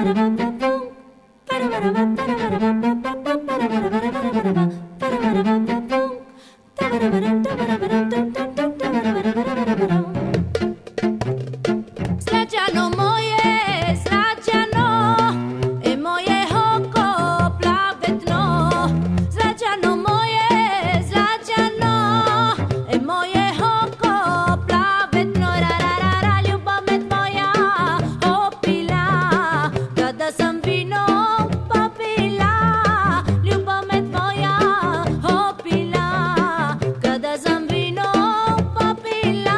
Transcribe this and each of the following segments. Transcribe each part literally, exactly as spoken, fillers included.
Slađano moje, slađano, e moje oko plavetno. Slađano moje, slađano, e moje oko plavetno. Ra, ra, ra, ra, ljubav me tvoja opila, kada sam vino popila. Ljubav me tvoja opila, kada sam vino popila.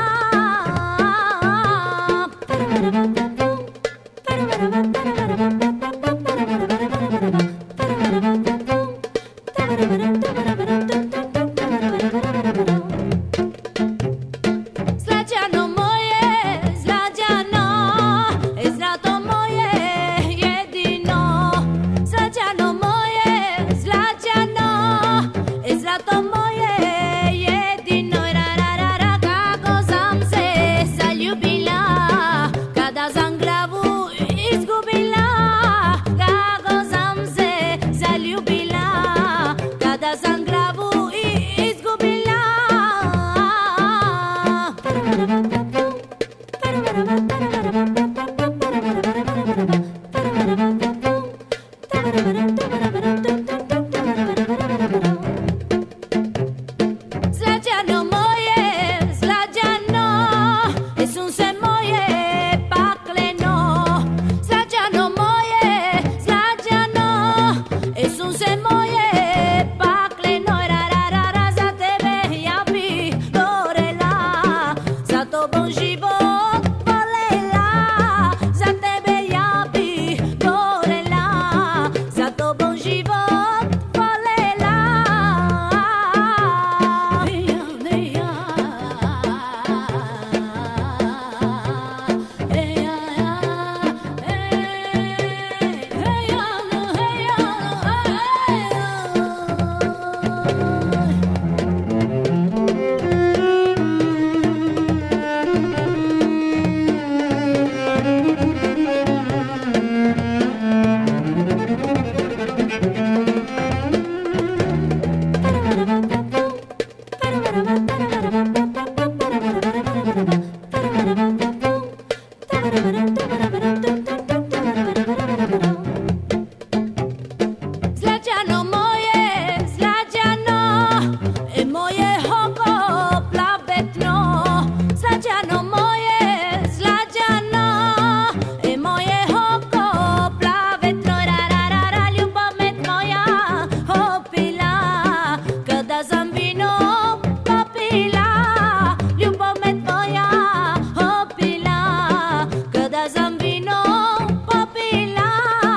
Slađano moje, slađano, e zlato moje jedino. Slađano moje, slađano, e zlato moje jedino. Ra, ra, ra, ra, kako sam se zaljubila, kada sam glavu izgubila. Kako sam se zaljubila, kada sam glavu izgubila. Slađano moje, slađano, e sunce moje pakleno. Slađano moje, slađano, e sunce moje pakleno. Ra, ra, ra, ra, za tebe ja bi gorela, za tobom život volela. Za tebe ja bi gorela, za tobom život volela. Slađano moje, slađano, e moje oko plavetno. Slađano moje, slađano, e moje oko plavetno. Ra, ra, ra, ra, ljubav me tvoja opila, kada sam vino popila. Ljubav me tvoja opila, kada sam vino popila.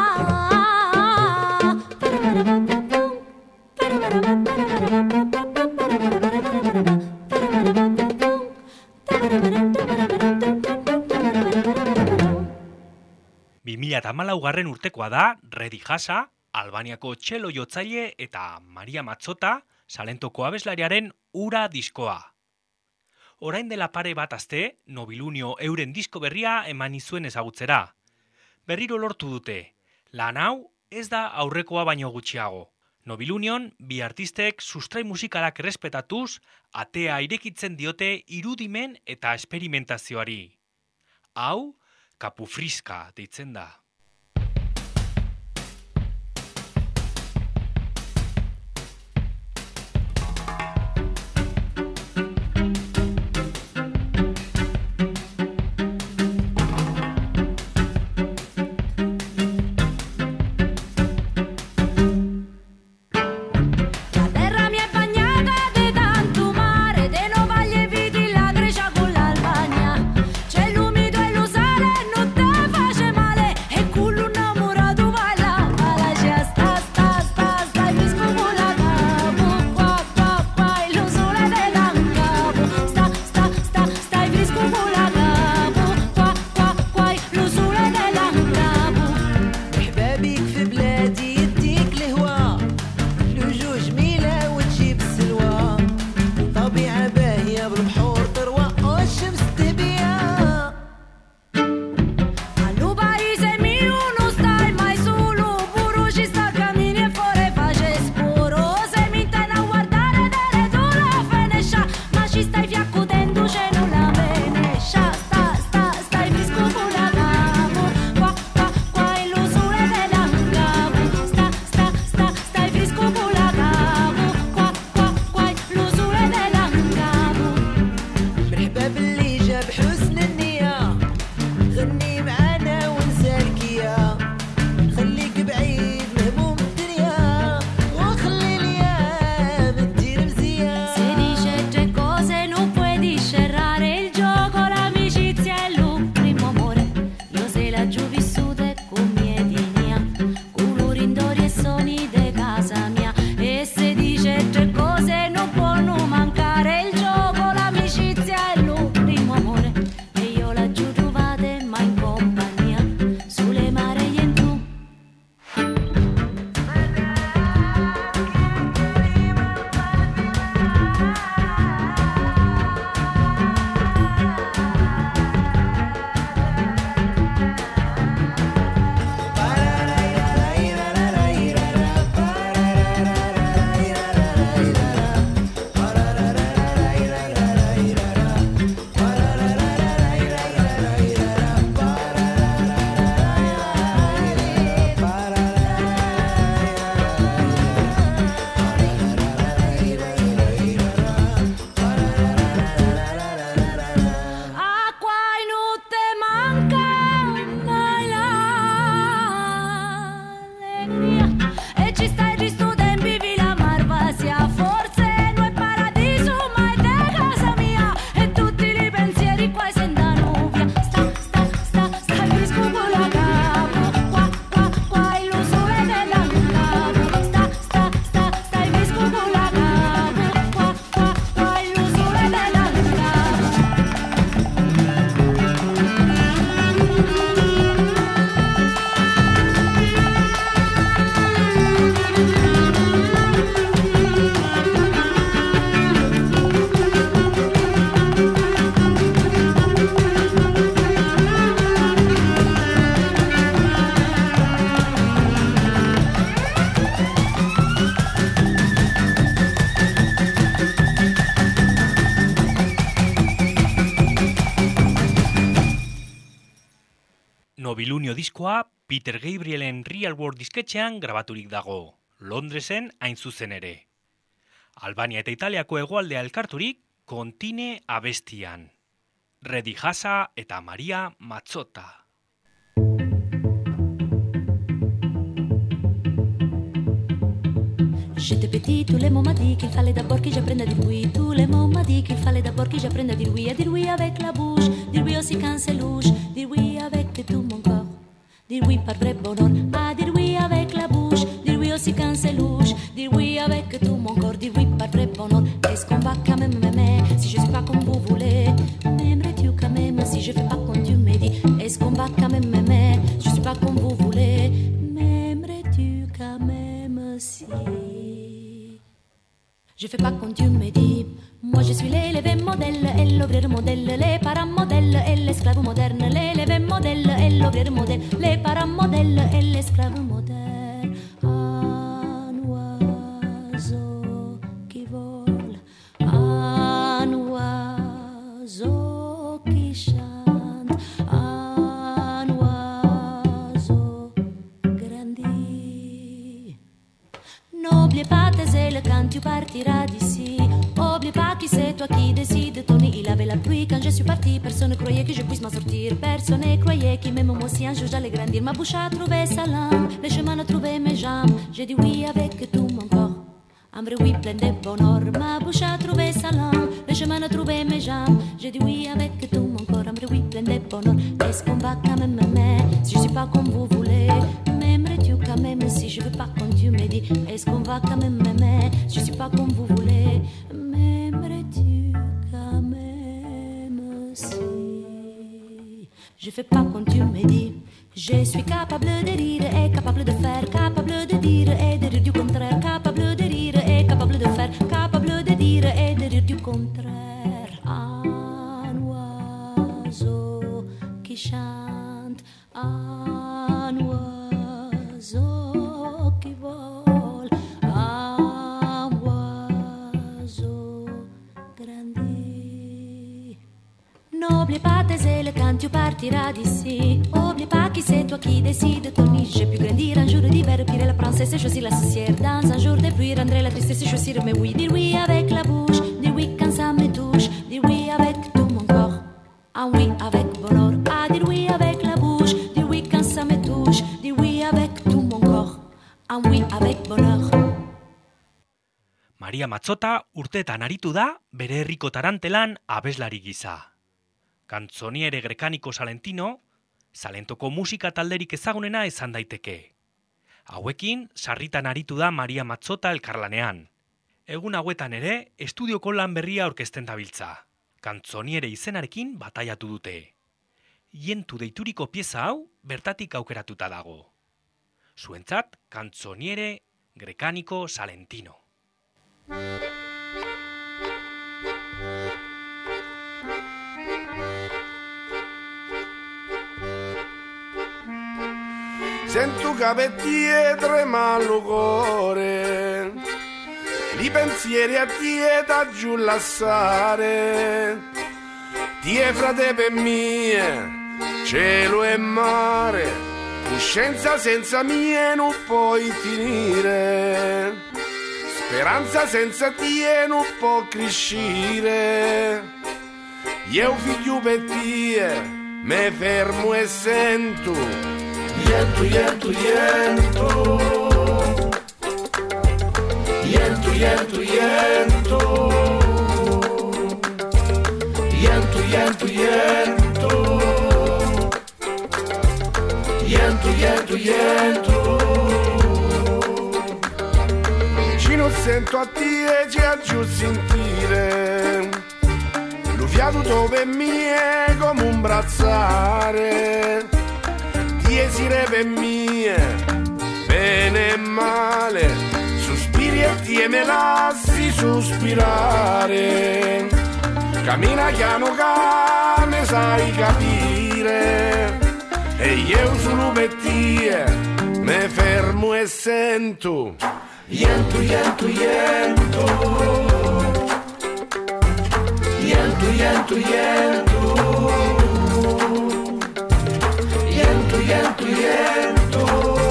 bi mila hamalaugarren urtekoa da Redi Hasa, Albaniako txelo jotzaile eta Maria Mazzota, Salentoko abeslariaren Ura diskoa. Orain dela pare bat aste, Nobilunio euren disko berria eman izuen ezagutzera. Berriro lortu dute. Lan hau ez da aurrekoa baino gutxiago. Nobilunion, bi artistek sustrai musikalak errespetatuz, atea irekitzen diote irudimen eta esperimentazioari. Hau, kapufriska deitzen da. C'è l'umido e l'usare non te face male. Nobilunio diskoa Peter Gabrielen Real World disketxean grabaturik dago, Londresen hain zuzen ere. Albania eta Italiako hegoaldea elkarturik Kontine abestian. Redi Hasa eta Maria Mazzotta. J'étais petit, tous les mots m'a dit qu'il fallait d'abord que j'apprenne à dire oui. Tous les mots m'a dit qu'il fallait d'abord que j'apprenne à dire oui. À dire oui avec la bouche, dire oui aussi quand c'est louche. Dire oui avec tout mon corps, dire oui par vrai bonheur. À dire oui avec la bouche, dire oui aussi quand c'est louche. Dire oui avec tout mon corps, dire oui par vrai bonheur. Est-ce qu'on va quand même m'aimer si je suis pas comme vous voulez? M'aimerais-tu quand même si je fais pas comme tu me dis? Est-ce qu'on va quand même m'aimer? Je suis pas comme vous voulez. M'aimerais-tu quand même si je fais pas comme tu me dis? Moi je suis l'élève modèle et l'ouvrier modèle, les parents modèles et l'esclave moderne. L'élève modèle et l'ouvrier modèle, les parents modèles et l'esclave moderne. Un oiseau qui vole, un oiseau qui chante, un oiseau grandit. N'oublie pas tes ailes quand tu partiras d'ici. Oublie pas qui c'est toi qui décide. Tony il avait la pluie quand je suis parti. Personne ne croyait que je puisse m'en sortir. Personne ne croyait que même moi aussi un jour j'allais grandir. Ma bouche a trouvé sa langue, le chemin a trouvé mes jambes. J'ai dit oui avec tout mon corps, un vrai oui plein de bonheur. Ma bouche a trouvé sa langue, le chemin a trouvé mes jambes. J'ai dit oui avec tout mon corps, un vrai oui plein de bonheur. Est-ce qu'on va quand même m'aimer si je suis pas comme vous voulez? M'aimerais-tu quand même si je veux pas comme tu me dis? Est-ce qu'on va quand même m'aimer si je suis pas comme vous voulez? M'aimerais-tu quand même si je fais pas comme tu me dis? Je suis capable de rire et capable de faire, capable de dire et de rire du contraire, capable de rire et capable de faire, capable de dire et de rire du contraire. Un oiseau qui chante, un oiseau qui vole, un oiseau grandit. N'oublie pas tes ailes quand tu partiras d'ici. Oublie pas qui c'est toi qui décide. Tony, j'ai pu grandir un jour d'hiver, pire la princesse et choisir la sorcière. Dans un jour de pluie, rendre la tristesse et choisir mes oui. Dire oui avec la bouche, dire oui quand ça me touche. Dire oui avec tout mon corps, un oui avec bonheur. Ah, dire oui avec la bouche, dire oui quand ça me touche. Dire oui avec tout mon corps, un oui avec bonheur. Maria Mazzotta urteetan aritu da bere herriko tarantelan abeslari gisa. Canzoniere Grecaniko Salentino, Salentoko musika talderik ezagunena izan daiteke. Hauekin, sarritan aritu da Maria Mazzotta elkarlanean. Egun hauetan ere, estudioko lan berria aurkezten dabiltza. Canzoniere izenarekin bataiatu dute. Ientu deituriko pieza hau bertatik aukeratuta dago. Zuentzat, Canzoniere Grecaniko Salentino. Sento capetti tremano il cuore, i pensieri a tie da giù lassare. Tie frate per mie, cielo e mare, coscienza senza mie non puoi finire. Speranza senza tie non può crescere. Io figlio per tie, me fermo e sento. Yento, yento, yento. Yento, yento, yento. Yento, yento, yento. Yento, yento, yento. Ci non sento a te e ci aggiù sentire. Lo fiato dove mi è come un brazzare. Tiesire per mie, bene e male, sospiri e ti me lasci sospirare. Cammina piano che me sai capire, e io sono per te, me fermo e sento. Yento, yento, yento. Yento, yento, yento. Yento, Iento,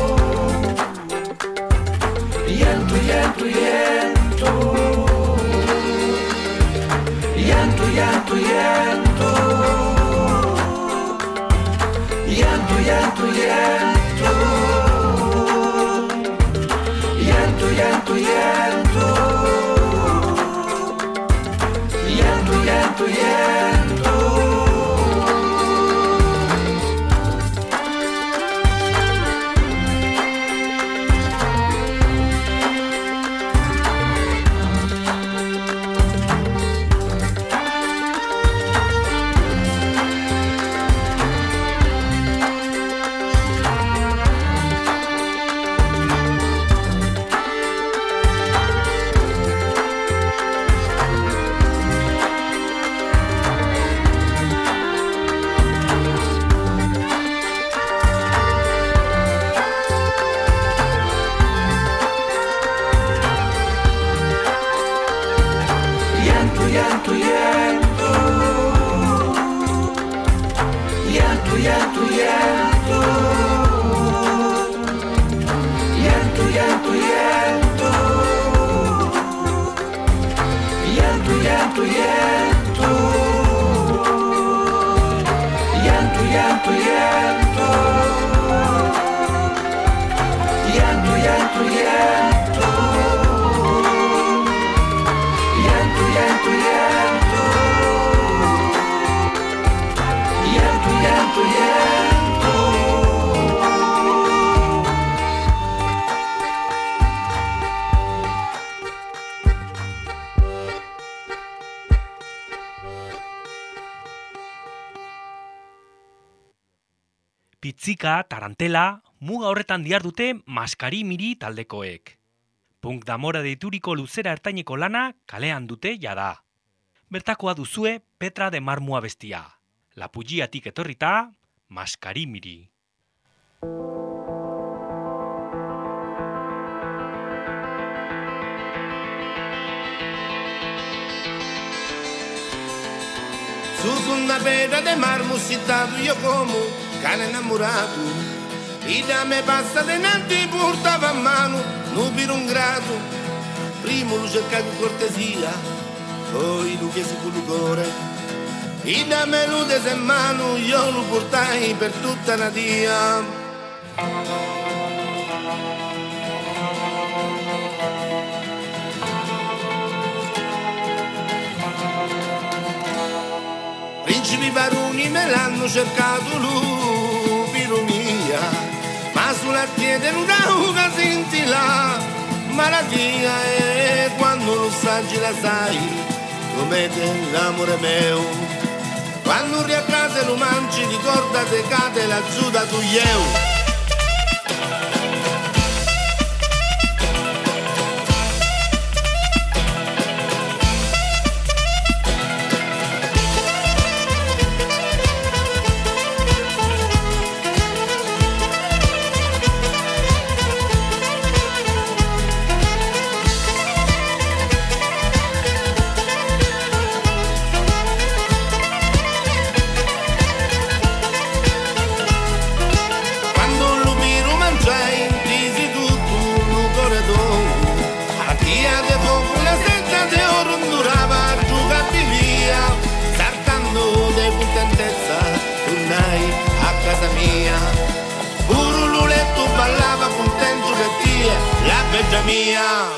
Iento, Iento, Iento, Iento, Iento, Iento, Iento, Iento, Iento, Iento, Iento, Iento, Iento, Iento, Iento. Pitzika, tarantela, muga horretan dihardute Maskarimiri taldekoek. Punk damora deituriko luzera ertaineko lana kalean dute jada. Bertakoa duzue Petra de Marmua bestia. Lapulliatik etorrita, Maskarimiri. Su una pedra de marmo citato io como cane innamorato. E da me passa denanti portava a mano non per un grado. Primo lo cercavo con cortesia, poi lo chiesi con il cuore. E da me lo dese in mano io lo portai per tutta la dia. Principi baroni me l'hanno cercato lui, piro mia, ma sulla piede non dà una scintilla, malattia è quando lo saggi la sai, come te l'amore mio. Quando riaccade lo mangi, ricordate cade laggiù da tu io. Bella mia.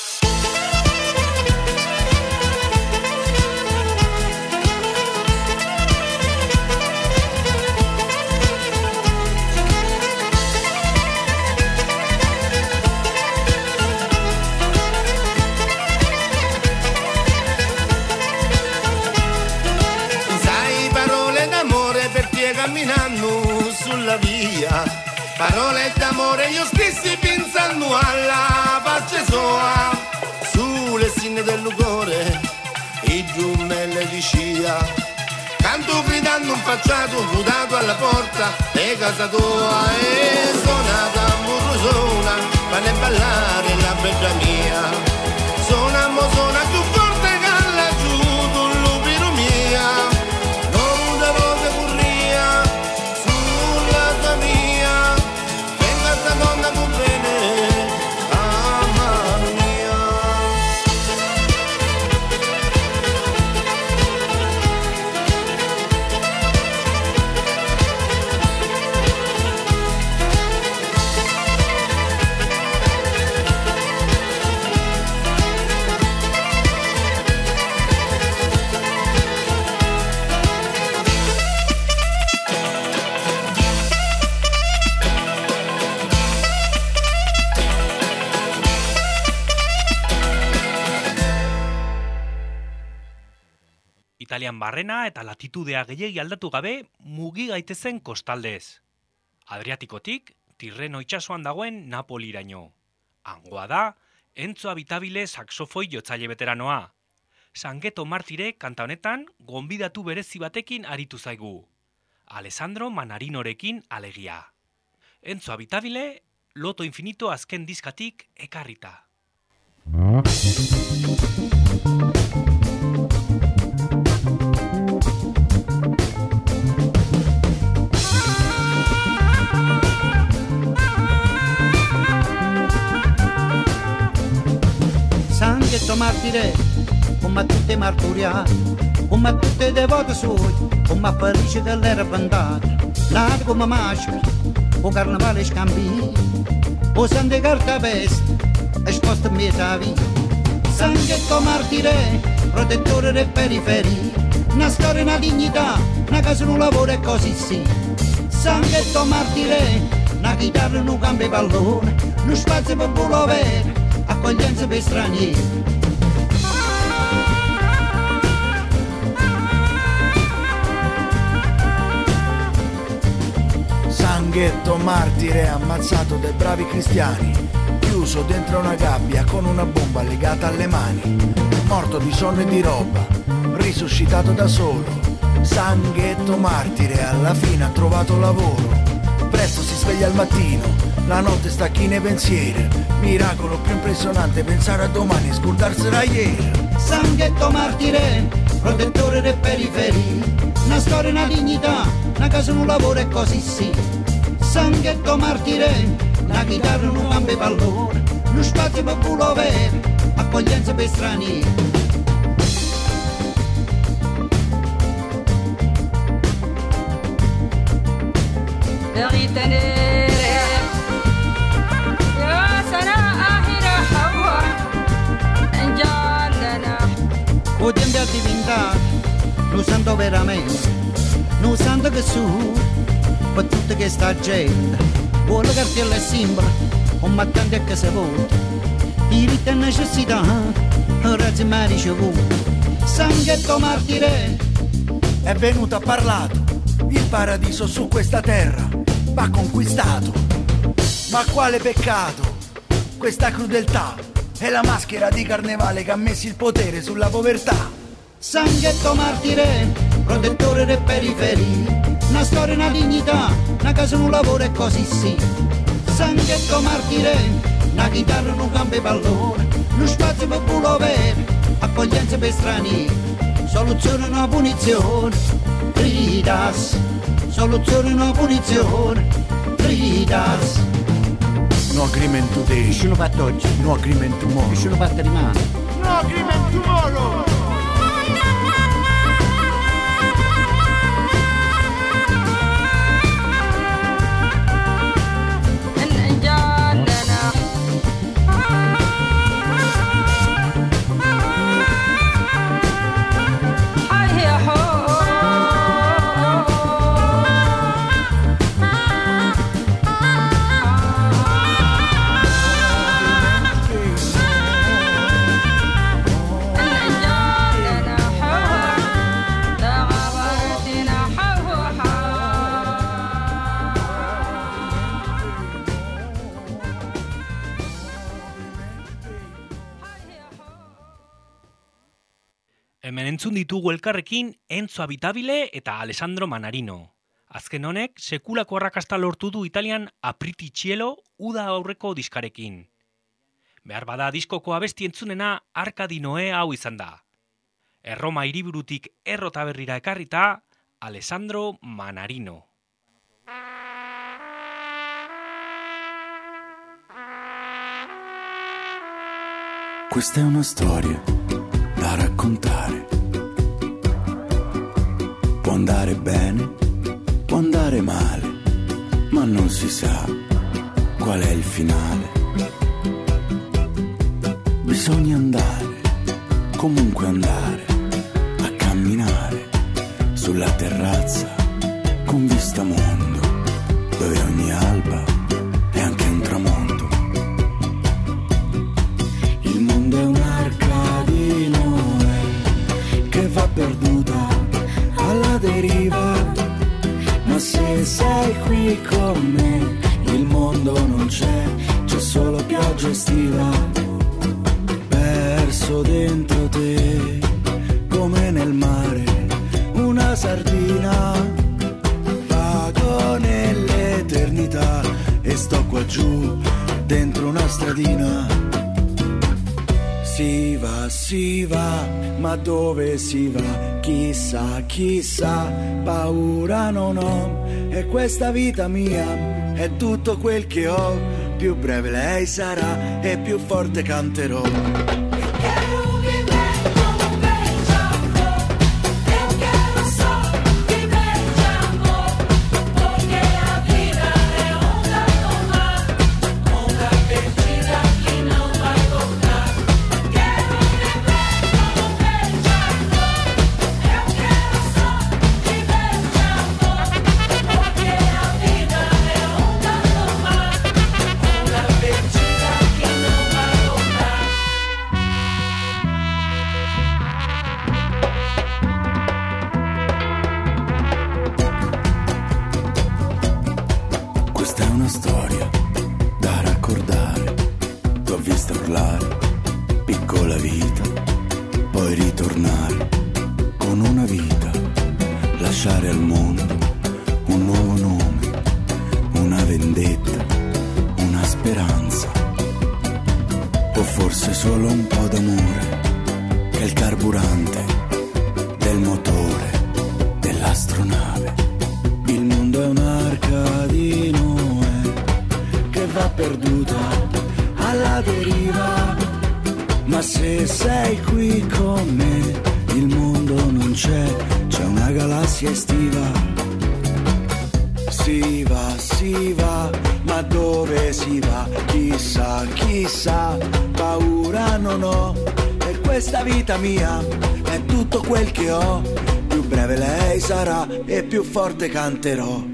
Sai parole d'amore per te camminando sulla via. Parole d'amore io stessi pensando alla pace sua, sulle sinne del cuore e giummelle di scia. Canto gridando un facciato nudato alla porta di casa tua e suonata burro suona, fanno ballare la bella mia. Suona mo suona più forte che laggiù tu lupino mia. Non devo che corria sulla tua mia. Italian barrena eta latitudea gehiegi aldatu gabe mugi gaitezen kostaldez. Adriatikotik, Tirreno itsasoan dagoen Napoliraino. Hangoa da, Enzo Abitabile saxofoi jotzaile veteranoa. Sangeto Martire kanta honetan gonbidatu berezi batekin aritu zaigu. Alessandro Manarinorekin alegia. Enzo Abitabile, Loto Infinito azken diskatik ekarrita. Sangetto martire, come tutte marturia, come tutte devote sue, come felice dell'era andata, nata come maschera, o carnevale scambi, o sante carta veste, esposta in mezza via. Sangetto martire, protettore delle periferie, una storia, una dignità, una casa, un lavoro e così sì. Sangetto martire, una chitarra, un cambio pallone, uno spazio per pulovere, accoglienza per stranieri. Sangetto martire ammazzato dai bravi cristiani, chiuso dentro una gabbia con una bomba legata alle mani, morto di sonno e di roba, risuscitato da solo. Sangetto martire alla fine ha trovato lavoro, presto si sveglia al mattino, la notte sta chi nei pensieri, miracolo più impressionante pensare a domani e scordarsi da ieri. Sangetto martire, protettore delle periferie, una storia, una dignità, una casa, un lavoro e così sì. Sangetto martire, una chitarra, un cambio pallone, uno spazio per pulovere, accoglienza per stranieri. O tempo è diventato, lo santo veramente, lo santo che su, per tutta questa gente, vuole cartella e simbolo, un mattante che si vota, diritti e necessità, razzi mai ricevuti. Sangetto martire, è venuto a parlato, il paradiso su questa terra va conquistato. Ma quale peccato, questa crudeltà, è la maschera di carnevale che ha messo il potere sulla povertà. Sangetto martire, protettore delle periferie, una storia, una dignità, una casa, un lavoro e così sì. Sangetto martire, una chitarra, un cambio pallone, uno spazio per pulovere, accoglienza per stranieri, soluzione una punizione, Tridas, soluzione una punizione, Tridas. No agreement today, ce lo fatto oggi, no agreement tomorrow, ce lo fatto rimane, no agreement tomorrow. Hemen entzun ditugu elkarrekin Enzo Abitabile eta Alessandro Manarino. Azken honek, sekulako arrakasta lortu du Italian Apriti Cielo uda aurreko diskarekin. Behar bada diskoko abesti entzunena Arkadi Noe hau izan da. Erroma hiriburutik errota berrira ekarrita, Alessandro Manarino. Questa è una storia da raccontare. Può andare bene, può andare male, ma non si sa qual è il finale. Bisogna andare, comunque andare, a camminare sulla terrazza con vista mondo, dove ogni alba è anche un tramonto. Il mondo è un'arca di Noè che va perduta non c'è, c'è solo pioggia estiva. Perso dentro te, come nel mare, una sardina. Vago nell'eternità e sto qua giù, dentro una stradina. Si va, si va, ma dove si va? Chissà, chissà, paura non ho. E questa vita mia è tutto quel che ho. Più breve lei sarà e più forte canterò. E più forte canterò.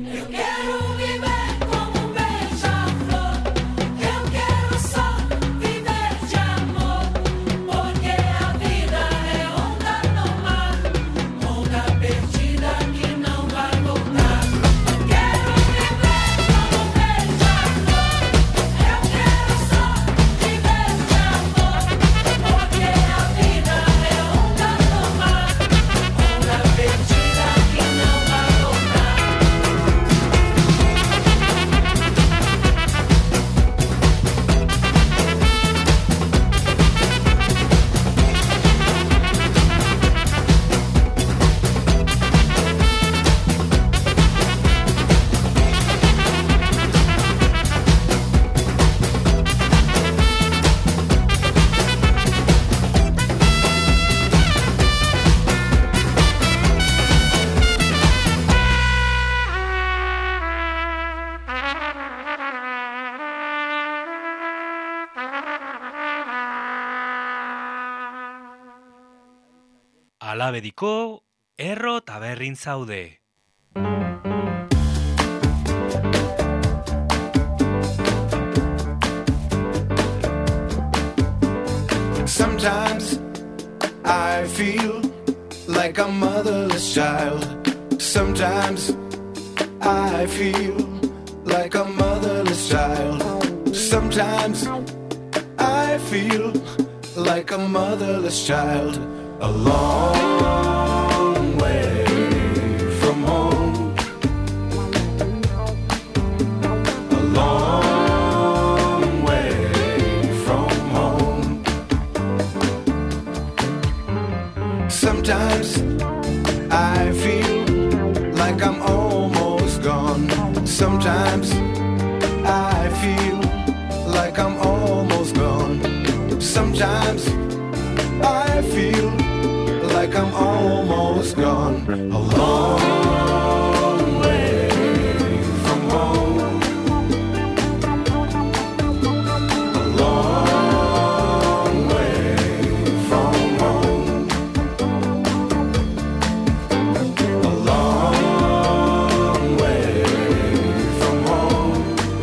Alabediko, erro taberrin zaude. Sometimes I feel like a motherless child. Sometimes I feel like a motherless child. Sometimes I feel like a motherless child. A long way from home. A long way from home. Sometimes I feel like I'm almost gone. Sometimes I feel like I'm almost gone. Sometimes I feel like I'm almost gone. A long way from home. A long way from home. A long way from home.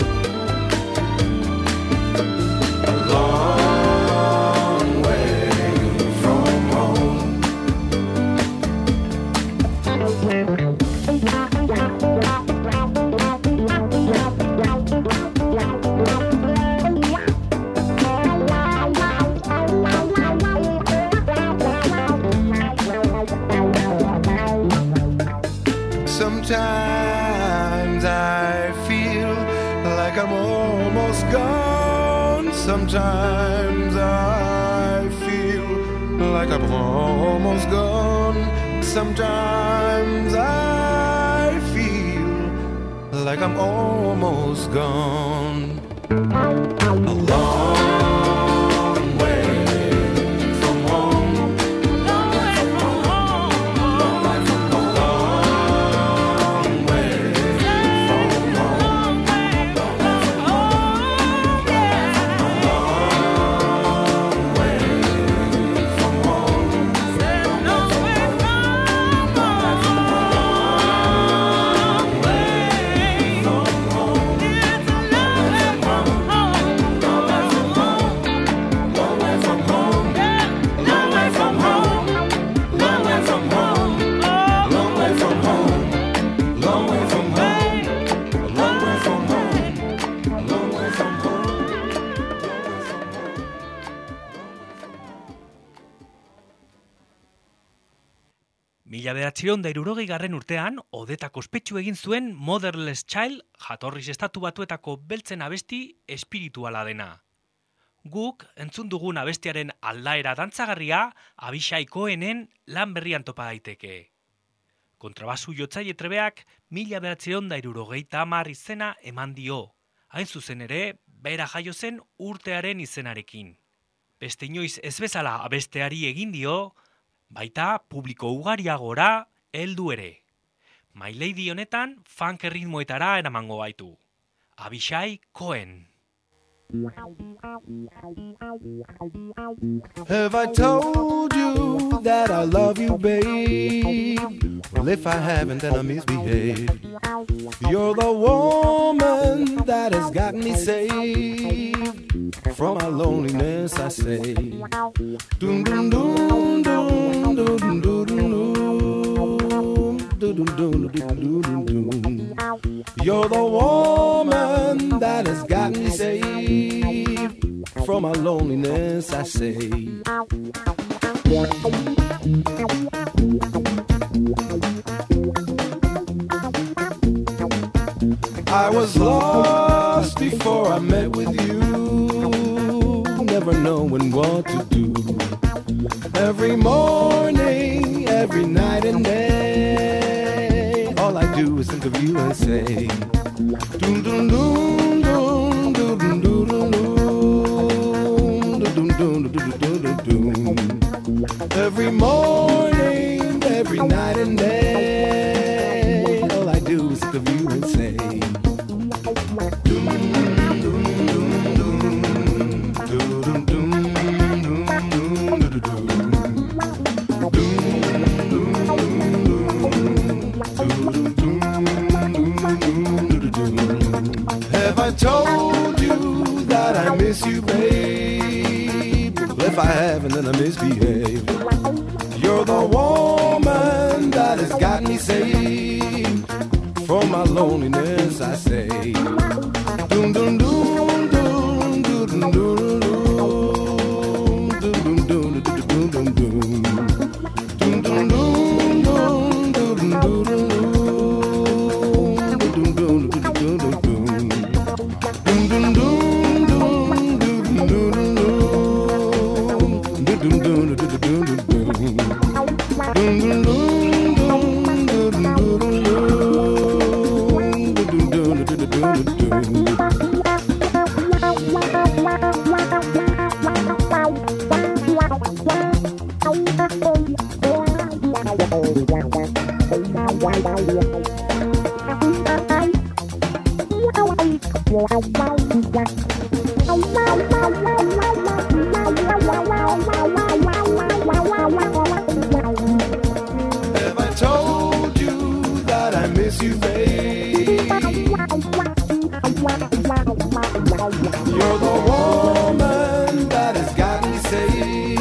A long way from home. Sometimes I feel like I'm almost gone. Sometimes I feel like I'm almost gone. Sometimes I feel like I'm almost gone. A long way from home. Long way from home. Long way from home. Long way from home. Long way from home. Long way from home. Long way from Mila bederatziehun eta hirurogei garren urtean, Odeta ospetsu egin zuen Motherless Child, jatorriz estatu batuetako beltzen abesti espirituala dena. Guk entzun dugun abestiaren aldaera dantzagarria Abishai Cohenen lan berrian topa daiteke. Kontrabasu jotzaile trebeak mila bederatziehun eta hirurogeita hamar izena eman dio, hain zuzen ere, bera jaio zen urtearen izenarekin. Beste inoiz ez bezala abesteari egin dio, baita publiko ugariagora heldu ere. My Lady honetan funk erritmoetara eramango baitu. Abishai Cohen. Have I told you that I love you, babe? Well, if I haven't, then I misbehaved. You're the woman that has got me saved from my loneliness, I say. Doom, doom, doom, doom, doom, doom, doom, doom, doom, doom, doom. You're the woman that has got me saved from my loneliness, I say. I was lost before I met with you, never knowing what to do. Every morning, every night and day, all I do is think of you and say, doom doom doom doom doom doom doom doom doom doom doom doom. Every morning, every night and day, all I do is think of you and say, doom doom doom doom doom doom Have I told you that I miss you, babe? If I haven't, then I misbehaved. You're the woman that has got me saved from my loneliness, I say. Doom doom doom doom doom doom doom doom doom doom doom doom doom. Doom doom doom doom doom doom doom doom. Have I told you that I miss you, babe? You're the woman that has got me saved.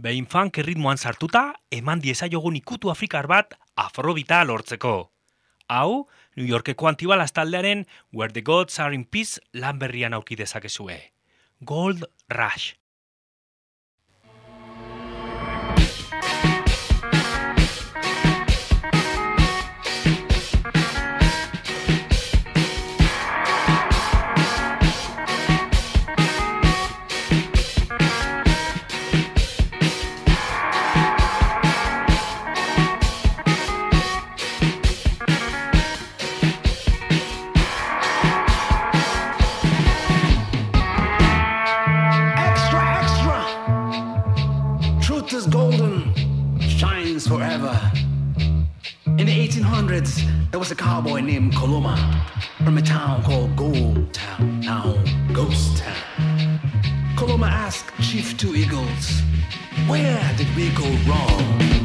Behin funk erritmoan sartuta, eman diezaiogun ikutu afrikar bat afrobita lortzeko. Hau, New Yorkeko Antibalas taldearen Where the Gods Are in Peace lan berrian aurki dezakezue. Gold Rush. Forever. In the eighteen hundreds, there was a cowboy named Coloma from a town called Gold Town, now Ghost Town. Coloma asked Chief Two Eagles, where did we go wrong?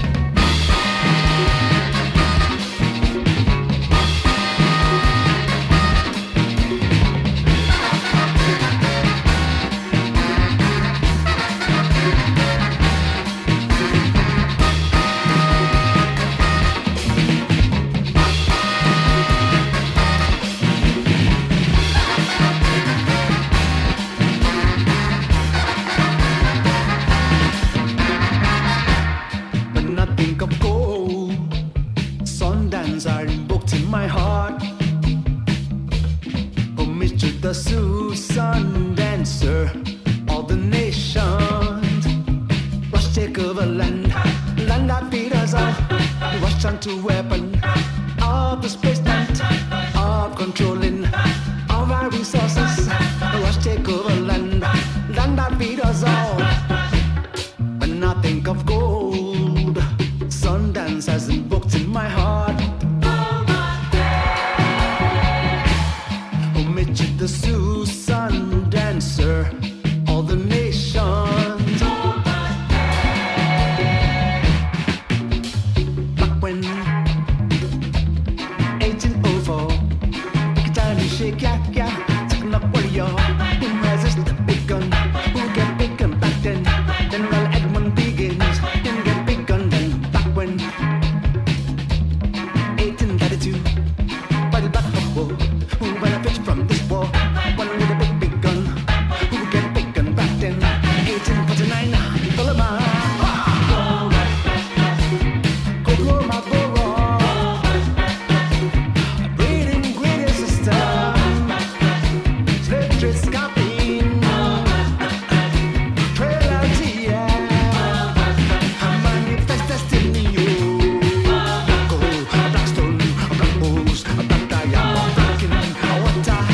Susan dancer, all the nations rush take over land, land that beat us all, rush onto weapon of the space night, of controlling of our resources, rush take over land, land that beat us all. When I think of gold, Sundance has invoked in my heart. The Susan dancer, all the nations. Back when eighteen oh four, pick a time to shake ya, ya, taking up warrior, who resist the big gun, who get big gun back then. General Edmund begins, then get big gun then. Back when eighteen thirty-two, fight back for war, who benefits from this war? One with a big, big gun, who get big gun back then? eighteen forty-nine, Coloma. Coloma, go wrong. Breeding greedy system, slave trade scalping, trailerity, yeah. Manifest destiny, go, Blackstone, Black Bulls, Black Diamond, Blacking, water.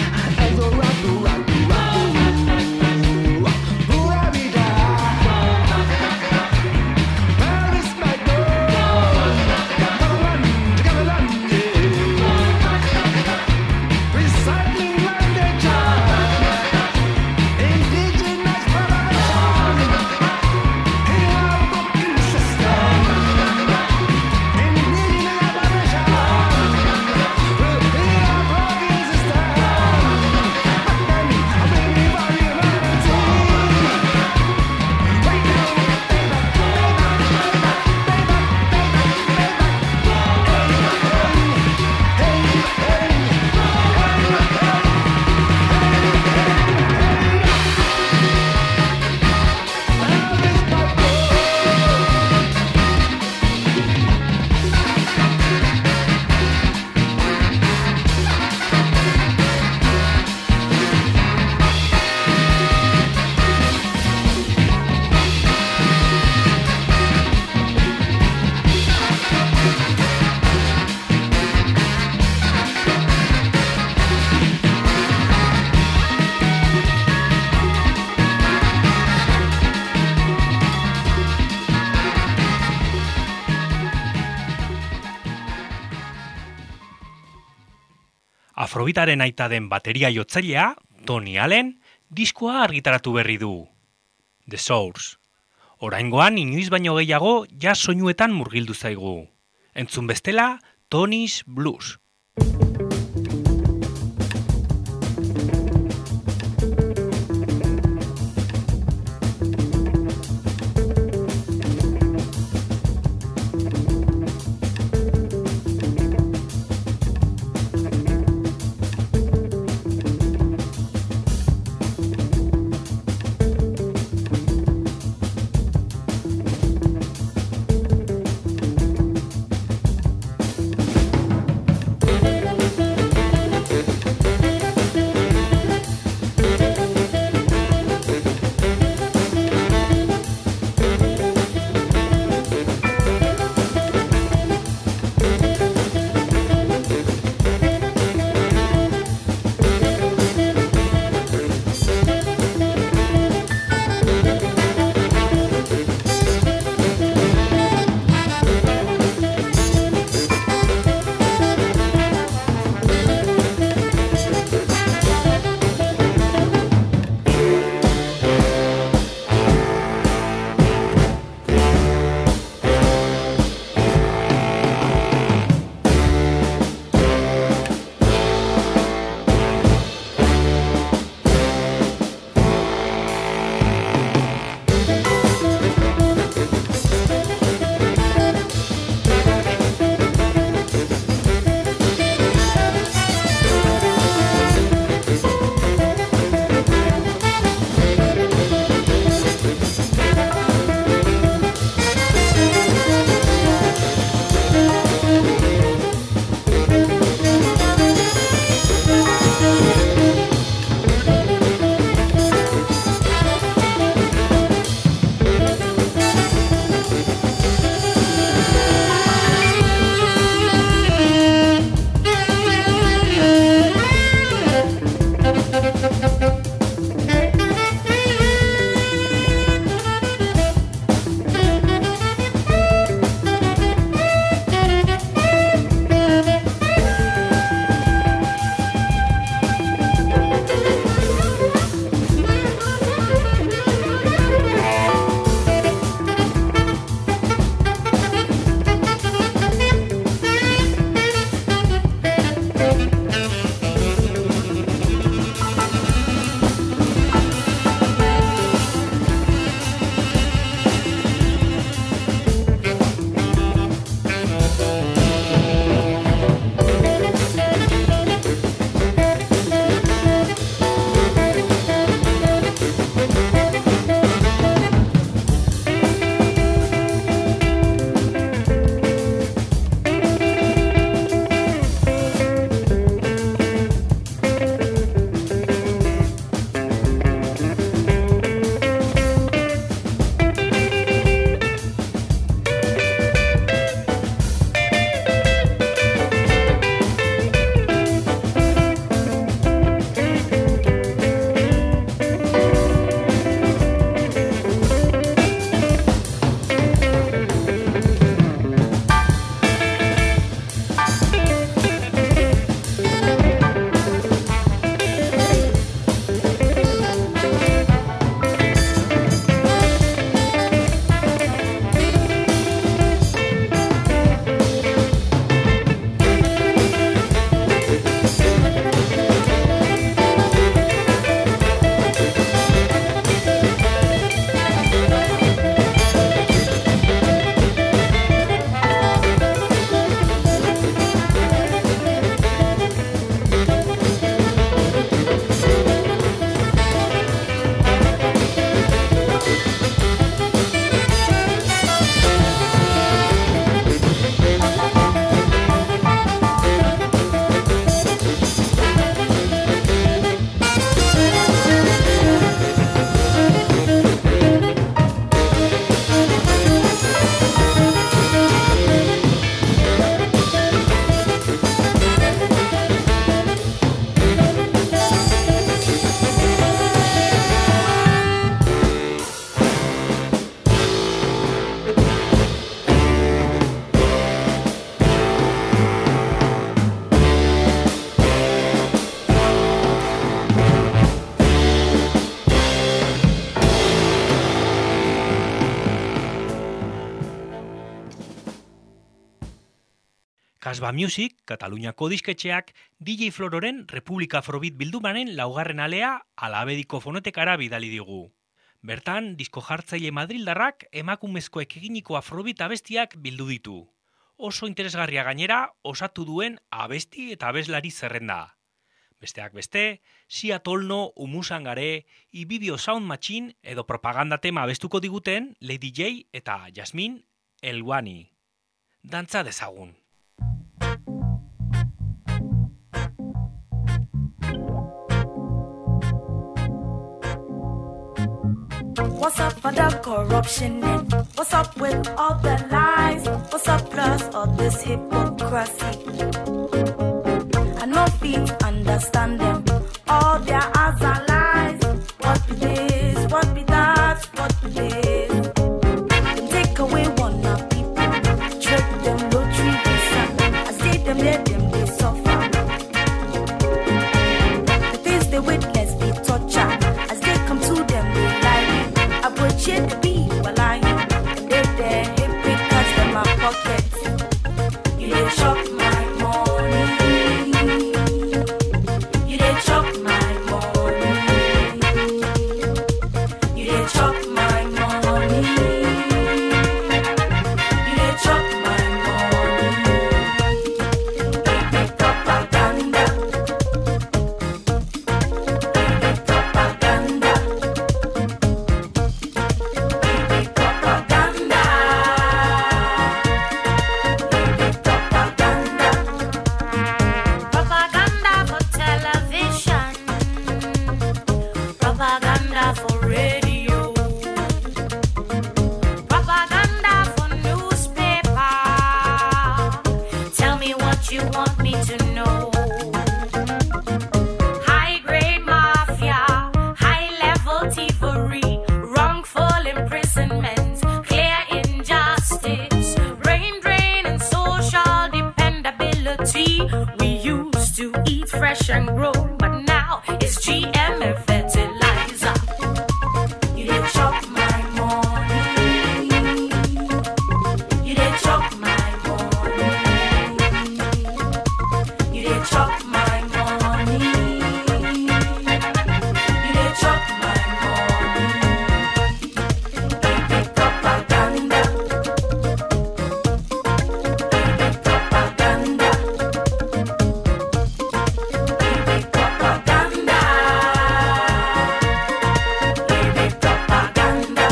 Afrobitaren aita den bateria jotzailea, Tony Allen, diskoa argitaratu berri du. The Source. Oraingoan inoiz baino gehiago jazz soinuetan murgildu zaigu. Entzun bestela, Tony's Blues. Kasba Music, Kataluniako disketxeak, D J Flororen Republika Afrobeat bildumaren laugarren alea Alabediko fonotekara bidali digu. Bertan, disko jartzaile madrildarrak emakumezkoek eginiko Afrobeat abestiak bildu ditu. Oso interesgarria gainera, osatu duen abesti eta abeslari zerrenda. Besteak beste, Sia Tolno, Umusangare, Ibibio Sound Machine edo propaganda tema abestuko diguten Lady J eta Jasmine Elwani. Dantza dezagun. What's up for the corruption then? What's up with all the lies? What's up plus all this hypocrisy? I know feet understand them. All their eyes are lies. What be this? What be that? What be this? Them take away one of people. Trick them lottery visa. I see them let them they suffer. The things they witness be torture. As they come to them they lie. I put you to be while I am. They there hypocrites in my pockets. You they chop my money. You they chop my money. You they chop my money. You they chop my money. Baby propaganda. Baby propaganda. Propaganda for television, propaganda for radio, propaganda for newspaper. Tell me what you want me to know. High grade mafia, high level thievery, wrongful imprisonment, clear injustice, brain drain and social dependability. We used to eat fresh and grow, but now it's G M and fertilizer. You dey chop my money. You dey chop my money. You dey chop my money. You dey chop my money. Baby propaganda. Baby propaganda. Baby propaganda. Baby propaganda.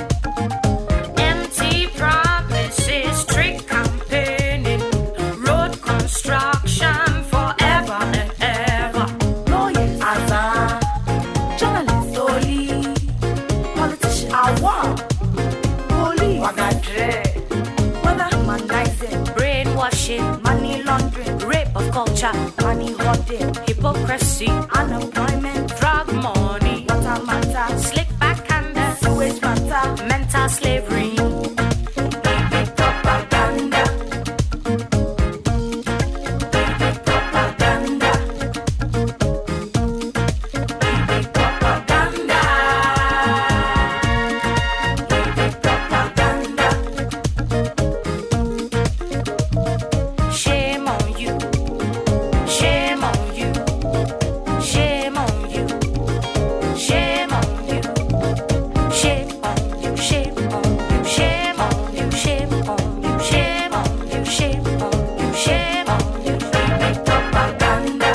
Empty promises, trick campaigning, road construction forever and ever. Lawyers, Azan, journalists, Oli, politicians, Awa, police, Wagadre, weather humanizing, brainwashing, money laundering, rape of culture, money hoarding, hypocrisy, unemployment, drug money, water matter, slick backhanders, sewage matter, mental slavery. Baby propaganda. Baby propaganda. Baby propaganda. Baby propaganda. Shame on you. Shame on you. Shame on you. Shame on you. Shame on you. Shame on you. Shame on you. Shame on you. Shame on you. Shame on you. Shame on you. Baby propaganda.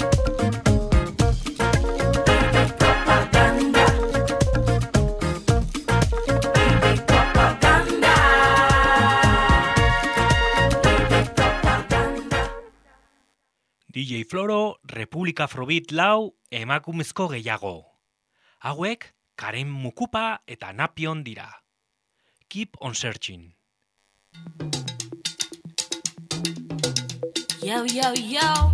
Baby propaganda. Baby propaganda. Baby propaganda. D J Floro, Republika Afrobeat lau, emakumezko gehiago. Hauek, Karen Mukupa eta Napion dira. Keep on searching. Yo, yo, yo.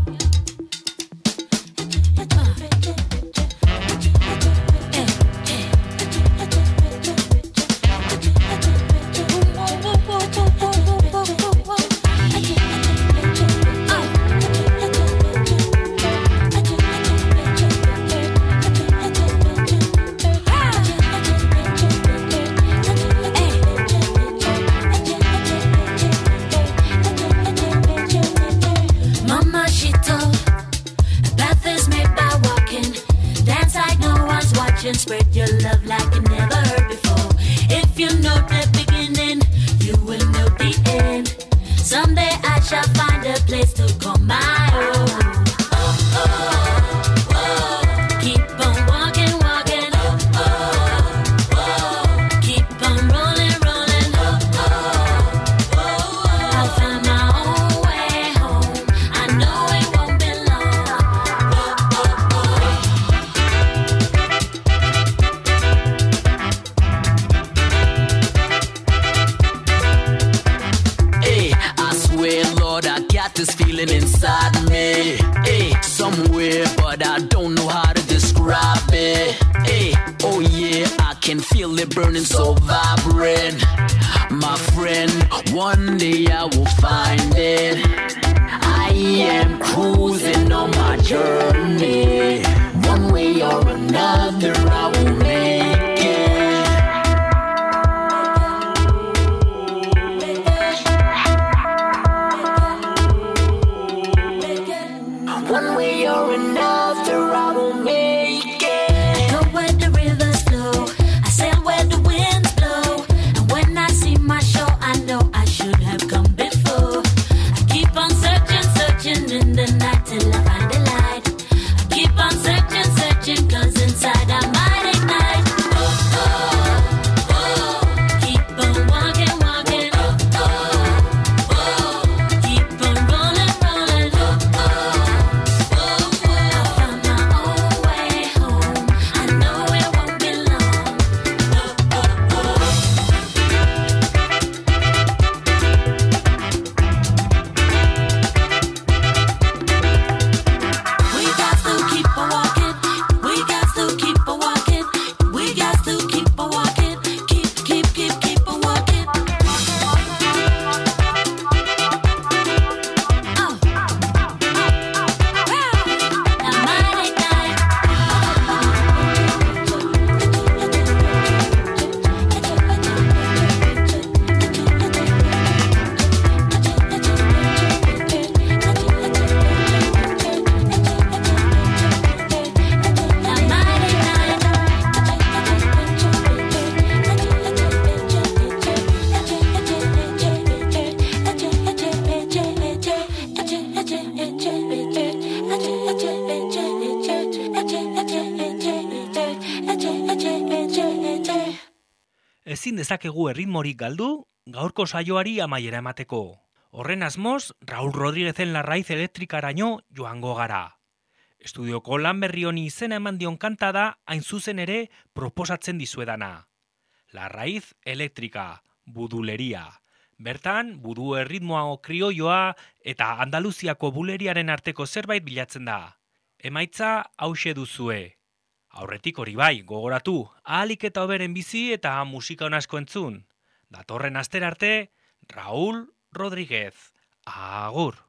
place to call my own. Oh, oh, oh. Keep on walking, walking. Oh, oh, oh. Keep on rolling, rolling. Oh, oh, oh. I'll find my own way home. I know it won't be long. Oh, oh, oh. Hey, I swear, Lord, I got this feeling inside me. Hey, somewhere, but I don't know how to describe it. Hey, oh yeah, I can feel it burning so vibrant. My friend, one day I will find it. I am cruising on my journey. One way or another, I will make it. One way or another, I will make it. Go where the rivers flow, I sail where the winds blow. And when I see my shore, I know I should have come before. I keep on searching, searching in the night till I find the light. I keep on searching, searching, cause inside I might ignite. Oh, oh, oh. Keep on walking, walking. Oh, oh, oh. Keep on rolling, rolling. Oh, oh, oh. I found my own way home. I know it won't be long. Oh, oh, oh. We got to keep on walking. We got to keep on walking. We got to keep on walking. Keep, keep, keep, keep on walking. Oh. Now mighty Ezin dezakegu erritmorik galdu, gaurko saioari amaiera emateko. Horren asmoz, Raúl Rodríguezen Larraiz elektrikaraino joango gara. Estudioko lan berri honi izena eman dion kanta da, hain zuzen ere proposatzen dizuedana. Larraiz elektrika, buduleria. Bertan, budu erritmoa krioioa eta Andaluziako buleriaren arteko zerbait bilatzen da. Emaitza hauxe duzue. Aurretik hori bai, gogoratu, ahalik eta hoberen bizi eta musika onasko entzun. Datorren astera arte, Raúl Rodríguez. Agur.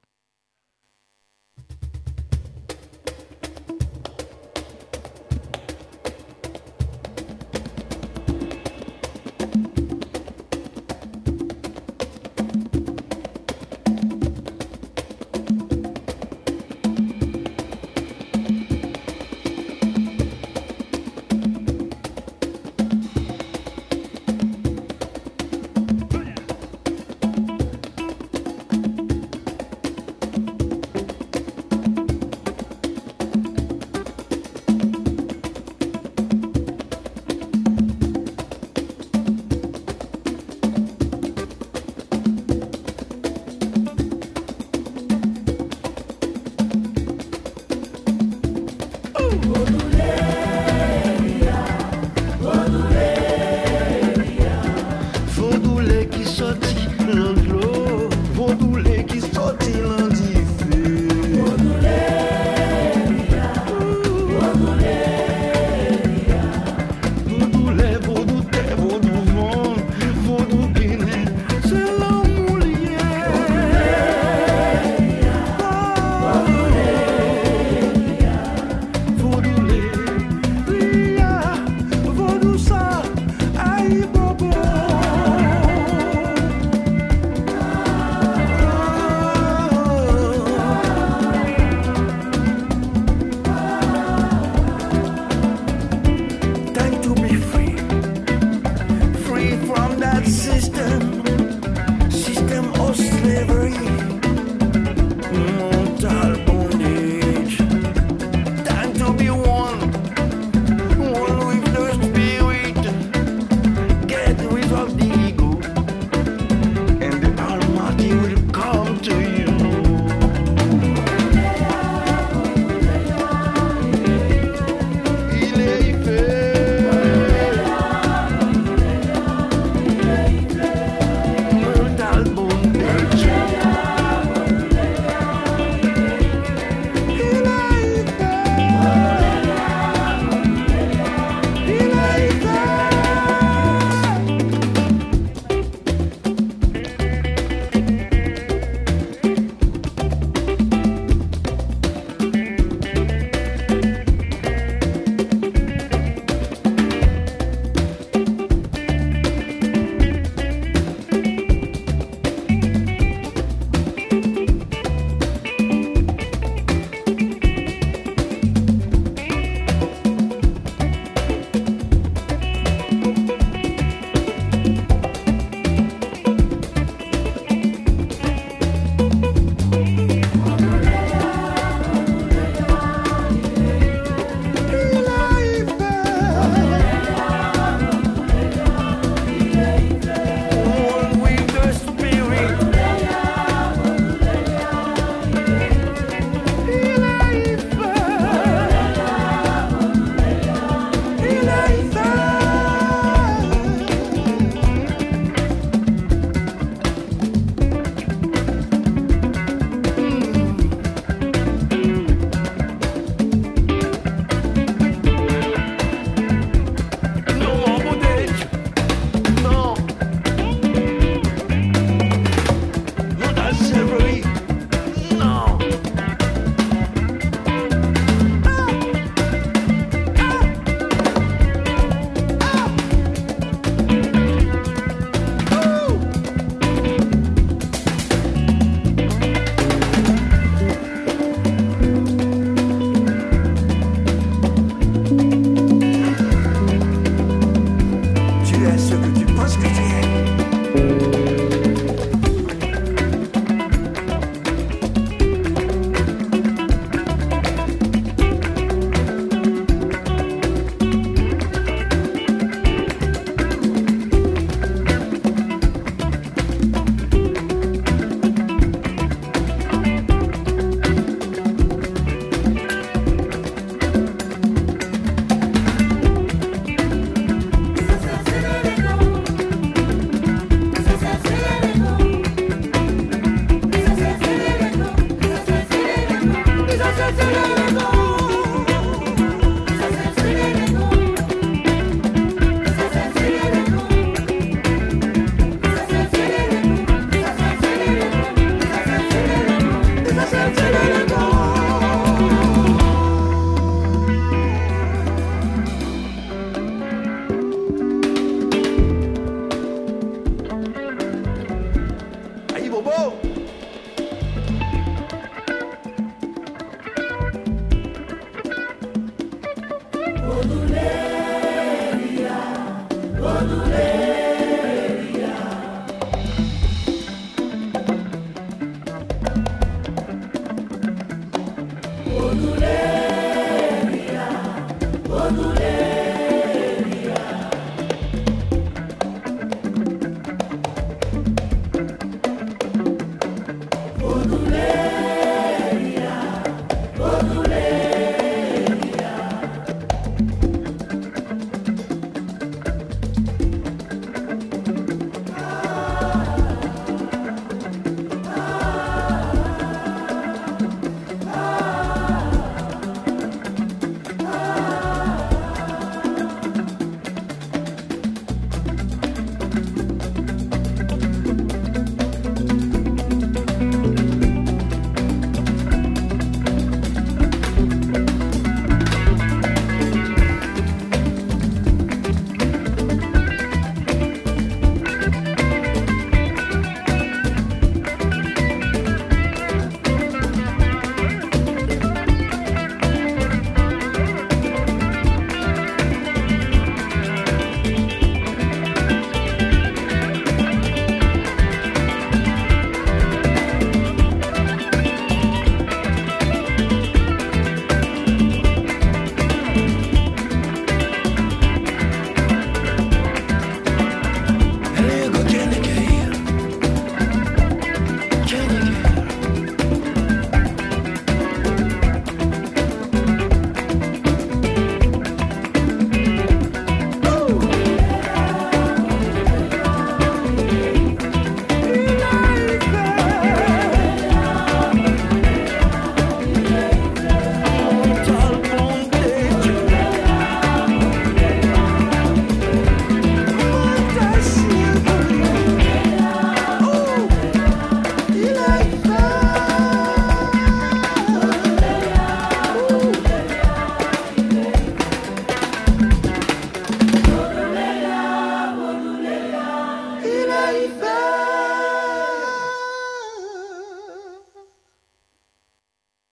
Oduleria,